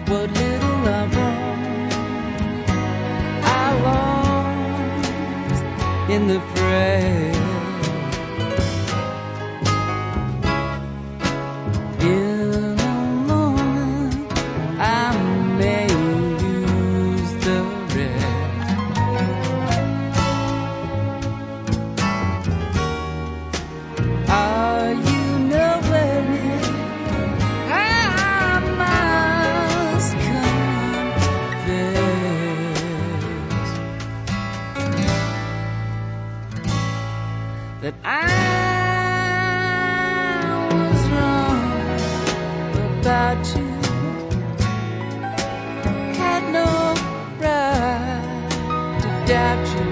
what little I wrong. I lost in the fray. In a moment, I may lose the rest. Are you nowhere near? I must confess that I was wrong about you. Had no right to doubt you.